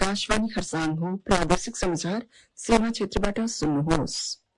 आकाशवाणी खरसाङ हो। प्रादेशिक समाचार सीमा क्षेत्रबाट सुन्नुहोस्।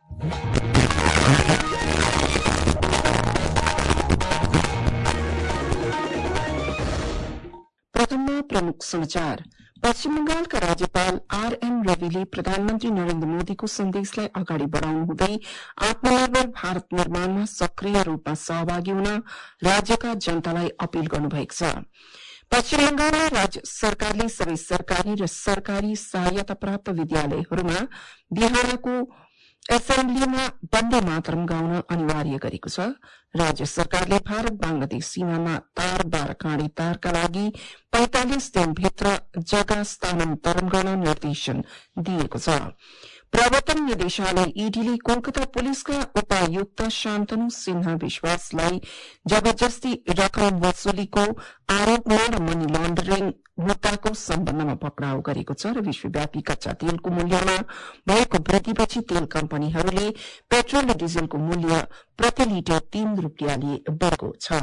प्रथममा प्रमुख समाचार। पश्चिम बंगालका राज्यपाल आरएन रविले प्रधानमन्त्री नरेन्द्र मोदीको सन्देशलाई अगाडि बढ़ाउनु हुँदै आत्मनिर्भर भारत निर्माणमा सक्रिय रूपमा सहभागी हुन राज्यका जनतालाई अपील गर्नुभएको छ। पश्चिम बंगालमा राज्य सरकारले सबै सरकारी र सरकारी सहायता प्राप्त विद्यालयहरूमा बिहानको एसेम्बलीमा वन्दे मातरम गाउन अनिवार्य गरेको छ। राज्य सरकारले भारत बांग्लादेश सीमामा तार बारकाँडे तारका लागि 45 दिनभित्र जग्गा स्थानान्तरण गर्न निर्देशन दिएको छ। प्रवर्तन निर्देशालय ईडीले कोलकाता पुलिसका उपायुक्त शान्तनु सिन्हा विश्वासलाई जबरजस्ती रकम वसूलीको आरोपमा र मनी लन्डरिङ मुद्दाको सम्बन्धमा पक्राउ गरेको छ र विश्वव्यापी कच्चा तेलको मूल्यमा भएको वृद्धिपछि तेल कम्पनीहरूले पेट्रोल र डिजलको मूल्य प्रति लिटर 3 रूपियाँले बढ़ेको छ।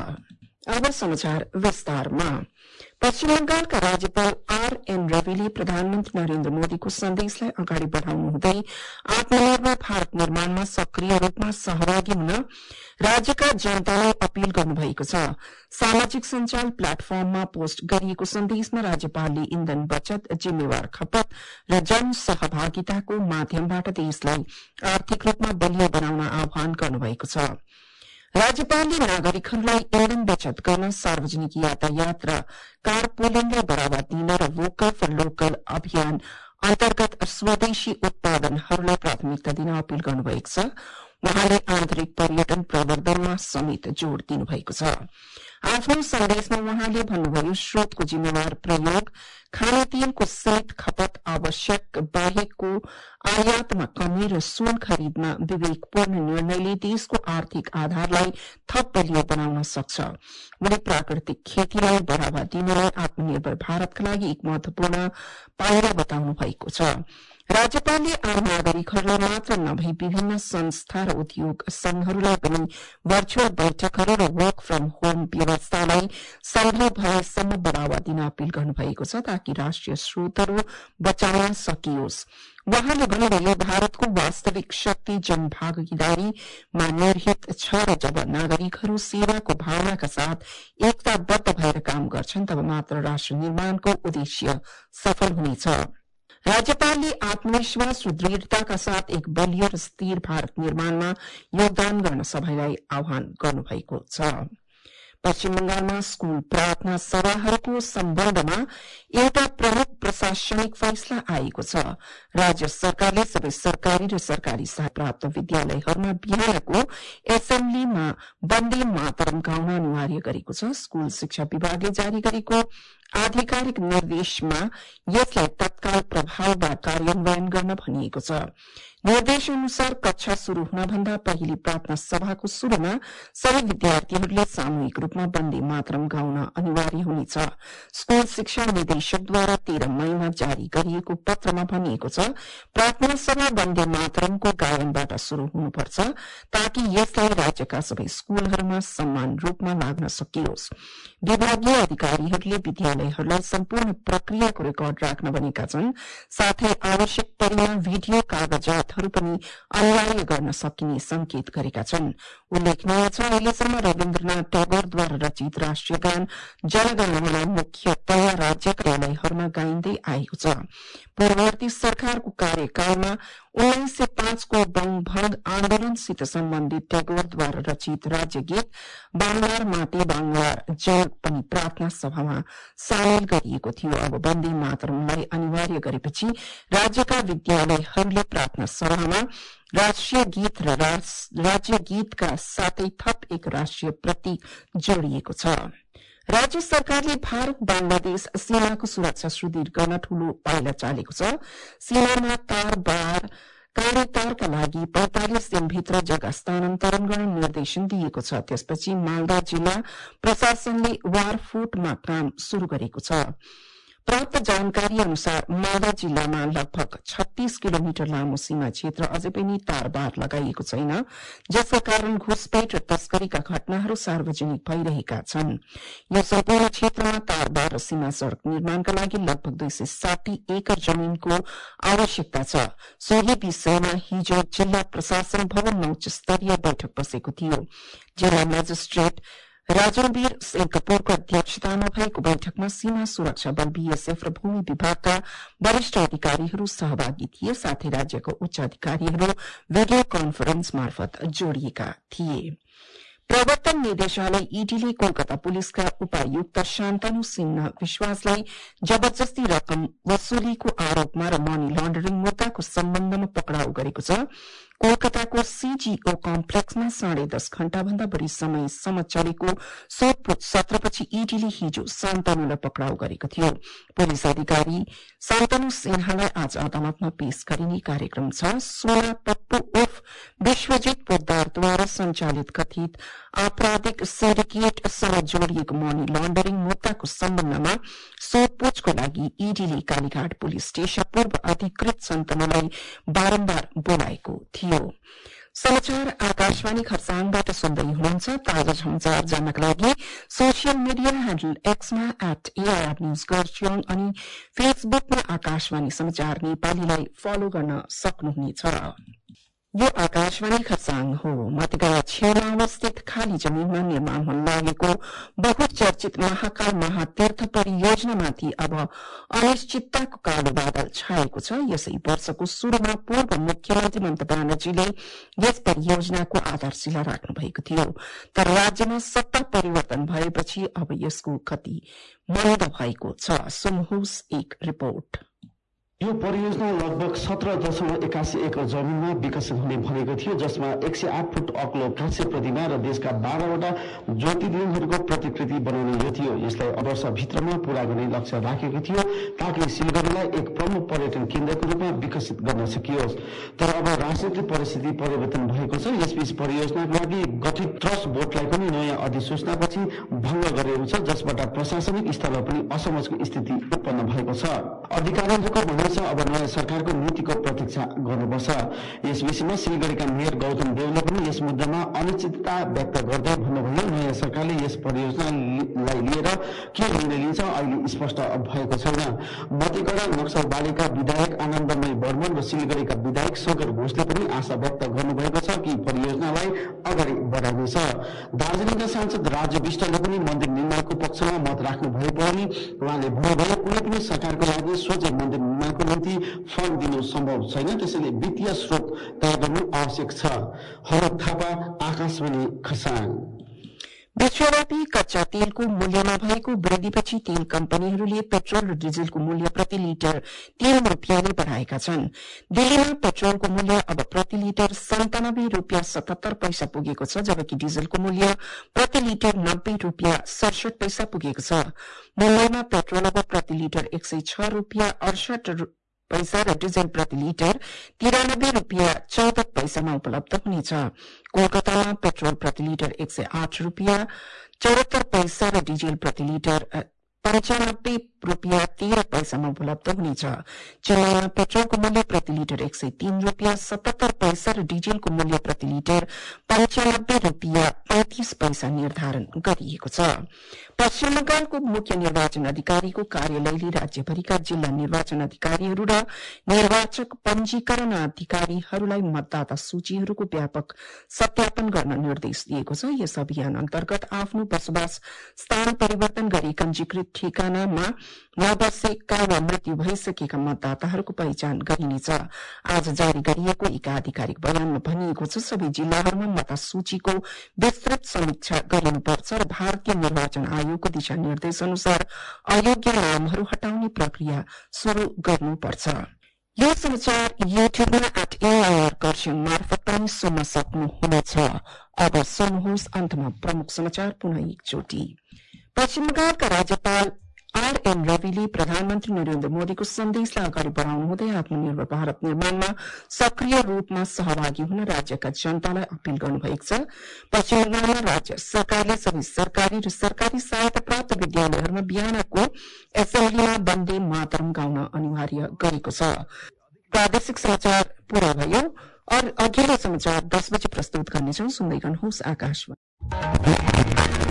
अब समाचार विस्तारमा। पश्चिम बंगालका राज्यपाल आरएन रविले प्रधानमन्त्री नरेन्द्र मोदीको सन्देशलाई अगाडि बढ़ाउनु हुँदै आत्मनिर्भर भारत निर्माणमा सक्रिय रूपमा सहभागी हुन राज्यका जनतालाई अपील गर्नुभएको छ। सामाजिक सञ्जाल प्लेटफर्ममा पोस्ट गरिएको सन्देशमा राज्यपालले इन्धन बचत, जिम्मेवार खपत र जन सहभागिताको माध्यमबाट देशलाई आर्थिक रूपमा बलियो बनाउन आह्वान गर्नुभएको छ। राज्यपालले नागरिकहरूलाई इन्धन बचत गर्न, सार्वजनिक यातायात र कारपुलिङलाई बढ़ावा दिन र वोकल फर लोकल अभियान अन्तर्गत स्वदेशी उत्पादनहरूलाई प्राथमिकता दिन अपील गर्नुभएको छ। उहाँले आन्तरिक पर्यटन प्रवर्धनमा समेत जोड़ दिनुभएको छ। आफ्नो सन्देशमा उहाँले भन्नुभयो, स्रोतको जिम्मेवार प्रयोग, खाने तेलको सीमित खपत, आवश्यक बाहेकको आयातमा कमी र सुन खरिदमा विवेकपूर्ण निर्णयले देशको आर्थिक आधारलाई थप बलियो बनाउन सक्छ। उनले प्राकृतिक खेतीलाई बढ़ावा दिनलाई आत्मनिर्भर भारतका लागि एक महत्वपूर्ण पाइला बताउनु भएको छ। राज्यपालले आम नागरिकहरूलाई मात्र नभई विभिन्न संस्था र उद्योग संघहरूलाई पनि भर्चुअल बैठकहरू र वर्क फ्रम होम व्यवस्थालाई सम्भव भएसम्म बढ़ावा दिन अपील गर्नुभएको छ ताकि राष्ट्रिय स्रोतहरू बचाउन सकियोस्। उहाँले भन्नुभयो, भारतको वास्तविक शक्ति जनभागीदारीमा निहित छ र जब नागरिकहरू सेवाको भावनाका साथ एकताबद्ध भएर काम गर्छन् तब मात्र राष्ट्र निर्माणको उद्देश्य सफल हुनेछ। राज्यपालले आत्मविश्वास र दृढ़ताका साथ एक बलियो र स्थिर भारत निर्माणमा योगदान गर्न सबैलाई आह्वान गर्नुभएको छ। पश्चिम बंगालमा स्कूल प्रार्थना सभाहरूको सम्बन्धमा एउटा प्रमुख प्रशासनिक फैसला आएको छ। राज्य सरकारले सबै सरकारी र सरकारी सहायता प्राप्त विद्यालयहरूमा बिहानको एसेम्बलीमा वन्दे मातरम गाउन अनिवार्य गरेको छ। स्कूल शिक्षा विभागले जारी गरेको आधिकारिक निर्देशमा यसलाई तत्काल प्रभावबाट कार्यान्वयन गर्न भनिएको छ। निर्देश अनुसार कक्षा शुरू हुनभन्दा पहिले प्रार्थना सभाको शुरूमा सबै विद्यार्थीहरूले सामूहिक रूपमा वन्दे मातरम गाउन अनिवार्य हुनेछ। स्कूल शिक्षा निदेशकद्वारा 13 मईमा जारी गरिएको पत्रमा भनिएको छ, प्रार्थना सभा वन्दे मातरमको गायनबाट शुरू हुनुपर्छ ताकि यसलाई राज्यका सबै स्कूलहरूमा समान रूपमा लाग्न सकियोस्। विभागीय अधिकारीहरूले विद्यालयहरूलाई सम्पूर्ण प्रक्रियाको रेकर्ड राख्न भनेका छन्। साथै आवश्यक परेमा भिडियो कागजातहरू पनि अनिवार्य गर्न सकिने संकेत गरेका छन्। उल्लेखनीय छ, अहिलेसम्म रविन्द्रनाथ टैगोरद्वारा रचित राष्ट्रिय गान जनगणमन मुख्यतया राज्य कार्यालयहरूमा गाइँदै आएको छ। पूर्ववर्ती सरकारको कार्यकालमा 1905 को बंगभंग आन्दोलनसित सम्बन्धित टैगोरद्वारा रचित राज्य गीत बांग्लार माटे बांग्लार जल पनि प्रार्थना सभामा सामेल गरिएको थियो। अब वन्दे मातरमलाई अनिवार्य गरेपछि राज्यका विद्यालयहरूले प्रार्थना सभामा राष्ट्रिय गीत र राज्य गीतका साथै थप एक राष्ट्रिय प्रतीक जोडिएको छ। राज्य सरकारले भारत बांग्लादेश सीमाको सुरक्षा सुदृढ़ गर्न ठूलो पाइला चालेको छ। सीमामा तार बार काँडे तारका लागि 45 दिनभित्र जग्गा स्थानान्तरण गर्न निर्देशन दिएको छ। त्यसपछि मालदा जिल्ला प्रशासनले वारफोटमा काम शुरू गरेको छ। प्राप्त जानकारी अनुसार मालदा जिल्लामा लगभग 36 किलोमिटर लामो सीमा क्षेत्र अझै पनि तारबार लगाइएको छैन, जसका कारण घुसपेट र तस्करीका घटनाहरू सार्वजनिक भइरहेका छन्। यो सम्पूर्ण क्षेत्रमा तारबार र सीमा सड़क निर्माणका लागि लगभग 260 एकड़ जमीनको आवश्यकता छ। सोही विषयमा हिजो जिल्ला प्रशासन भवनमा उच्च स्तरीय बैठक बसेको थियो। जिल्ला मेजिस्ट्रेट राजनवीर सिंह कपूरको अध्यक्षतामा भएको बैठकमा सीमा सुरक्षा बल बीएसएफ र भूमि विभागका वरिष्ठ अधिकारीहरू सहभागी थिए, साथै राज्यको उच्च अधिकारीहरू भिडियो कन्फरेन्स मार्फत जोडिएका थिए। प्रवर्तन निर्देशालय ईडीले कोलकाता पुलिसका उपायुक्त शान्तनु सिन्हा विश्वासलाई जबरजस्ती रकम वसूलीको आरोपमा र मनी लन्डरिङ मुद्दाको सम्बन्धमा पक्राउ गरेको छ। कोलकाताको सीजीओ कम्प्लेक्समा 10.5 घण्टाभन्दा बढ़ी समयसम्म चलेको सोधपूछ सत्रपछि ईडीले हिजो शान्तनुलाई पक्राउ गरेको थियो। पुलिस अधिकारी शान्तनु सिन्हालाई आज अदालतमा पेश गरिने कार्यक्रम छ। सोना पप्पू उर्फ विश्वजित पोद्दारद्वारा संचालित कथित आपराधिक सिन्डिकेटसँग जोडिएको मनी लन्डरिङ मुद्दाको सम्बन्धमा सोधपूछको लागि ईडीले कालीघाट पुलिस स्टेशन पूर्व अधिकृत शान्तनुलाई बारम्बार बोलाएको थियो। समाचार आकाशवाणी खरसाङबाट सुन्दै हुनुहुन्छ। ताजा समाचार जान्नका लागि सोसियल मिडिया ह्यान्डल एक्समा @AIR खरसाङ अनि फेसबुकमा आकाशवाणी समाचार नेपालीलाई फलो गर्न सक्नुहुनेछ। यो आकाशवाणी खरसाङ हो। मध्यगया छेउमा अवस्थित खाली जमीनमा निर्माण हुन लागेको बहुचर्चित महाकाल महातीर्थ परियोजनामाथि अब अनिश्चितताको कालो बादल छाएको छ। यसै वर्षको शुरूमा पूर्व मुख्यमन्त्री ममता ब्यानर्जीले यस परियोजनाको आधारशिला राख्नु भएको थियो, तर राज्यमा सत्ता परिवर्तन भएपछि अब यसको गति मन्द भएको छ। सुन्नुहोस् एक रिपोर्ट। यो परियोजना लगभग 17.81 एकड़ जमिनमा विकसित हुने भनेको थियो, जसमा 108 फुट अग्लो काँस्य प्रतिमा र देशका 12वटा ज्योतिर्लिङ्गहरूको प्रतिकृति बनाउने यो थियो। यसलाई वर्षभित्रमा पूरा गर्ने लक्ष्य राखेको थियो ताकि सिलगढीलाई एक प्रमुख पर्यटन केन्द्रको रूपमा विकसित गर्न सकियोस्। तर अब राजनीतिक परिस्थिति परिवर्तन भएको छ। यसबीच परियोजनाको लागि गठित ट्रस्ट बोर्डलाई पनि नयाँ अधिसूचनापछि भंग गरेको छ, जसबाट प्रशासनिक स्तरमा पनि असमझको स्थिति उत्पन्न भएको छ। अधिकारीहरूको अब नयाँ सरकारको नीतिको प्रतीक्षा गर्नुपर्छ। यस विषयमा सिलगढीका मेयर गौतम देवले पनि यस मुद्दामा अनिश्चितता व्यक्त गर्दै भन्नुभयो, नयाँ सरकारले यस परियोजनालाई लिएर के निर्णय लिन्छ अहिले स्पष्ट भएको छैन। मध्यगढा नक्सलबारीका विधायक आनन्दमय बर्मन र सिलगढीका विधायक शंकर घोषले पनि आशा व्यक्त गर्नुभएको छ कि परियोजनालाई अगाडि बढाइनेछ। दार्जीलिङका सांसद राजु विष्टले पनि मन्दिर निर्माणको पक्षमा मत राख्नु भए पनि उहाँले भन्नुभयो, कुनै पनि सरकारको लागि सोझै मन्दिर निर्माणको निम्ति फन्ड दिनु सम्भव छैन, त्यसैले वित्तीय स्रोत तय गर्नु आवश्यक छ। हरद थापा, आकाशवाणी खरसाङ। विश्वव्यापी कच्चा तेलको मूल्यमा भएको वृद्धिपछि तेल कम्पनीहरूले पेट्रोल र डिजलको मूल्य प्रति लिटर 3 रुपियाँले बढ़ाएका छन्। दिल्लीमा पेट्रोलको मूल्य अब प्रति लिटर 97 रुपियाँ 77 पैसा पुगेको छ, जबकि डिजलको मूल्य प्रति लिटर 90 रुपियाँ 67 पैसा पुगेको छ। मुम्बईमा पेट्रोल अब प्रति लिटर 106 रुपियाँ 68 पैसा र डिजल प्रति लिटर 93 रुपियाँ 14 पैसामा उपलब्ध हुनेछ। कोलकातामा पेट्रोल प्रति लिटर 108 रुपियाँ 74 पैसा र डिजल प्रति लिटर 95 रुपियाँ 13 पैसामा उपलब्ध हुनेछ। चेन्नईमा पेट्रोलको मूल्य प्रति लिटर 103 रुपियाँ 77 पैसा र डिजलको मूल्य प्रति लिटर 95 रुपियाँ 35 पैसा निर्धारण गरिएको छ। पश्चिम बंगालको मुख्य निर्वाचन अधिकारीको कार्यालयले राज्यभरिका जिल्ला निर्वाचन अधिकारीहरू र निर्वाचक पंजीकरण अधिकारीहरूलाई मतदाता सूचीहरूको व्यापक सत्यापन गर्न निर्देश दिएको छ। यस अभियान अन्तर्गत आफ्नो बसोबास स्थान परिवर्तन गरी पंजीकृत ठेगानामा नबसेका वा मृत्यु भइसकेका मतदाताहरूको पहिचान गरिनेछ। आज जारी गरिएको एक आधिकारिक बयानमा भनिएको छ, सबै जिल्लाहरूमा मतसूचीको विस्तृत समीक्षा गरिनुपर्छ र भारतीय निर्वाचन आयोगको दिशा निर्देश अनुसार अयोग्य नामहरू हटाउने प्रक्रिया शुरू गर्नुपर्छ। यो समाचार युट्युबमा @AIR खरसाङ मार्फत पनि सुन्न सक्नुहुनेछ। अब सुन्नुहोस् अन्तमा प्रमुख समाचार पुनः एकचोटि। पश्चिम बंगालका राज्यपाल आरएन रविले प्रधानमन्त्री नरेन्द्र मोदीको सन्देशलाई अगाडि बढ़ाउनुहुँदै आत्मनिर्भर भारत निर्माणमा सक्रिय रूपमा सहभागी हुन राज्यका जनतालाई अपील गर्नुभएको छ। पश्चिम बंगालमा राज्य सरकारले सबै सरकारी र सरकारी सहायता प्राप्त विद्यालयहरूमा बिहानको एसेम्बलीमा वन्दे मातरम गाउन अनिवार्य गरेको छ। प्रादेशिक समाचार पूरा भयो और अघिल्लो समाचार 10 बजे प्रस्तुत गर्नेछौं। सुन्दै गर्नुहोस् आकाशवाणी।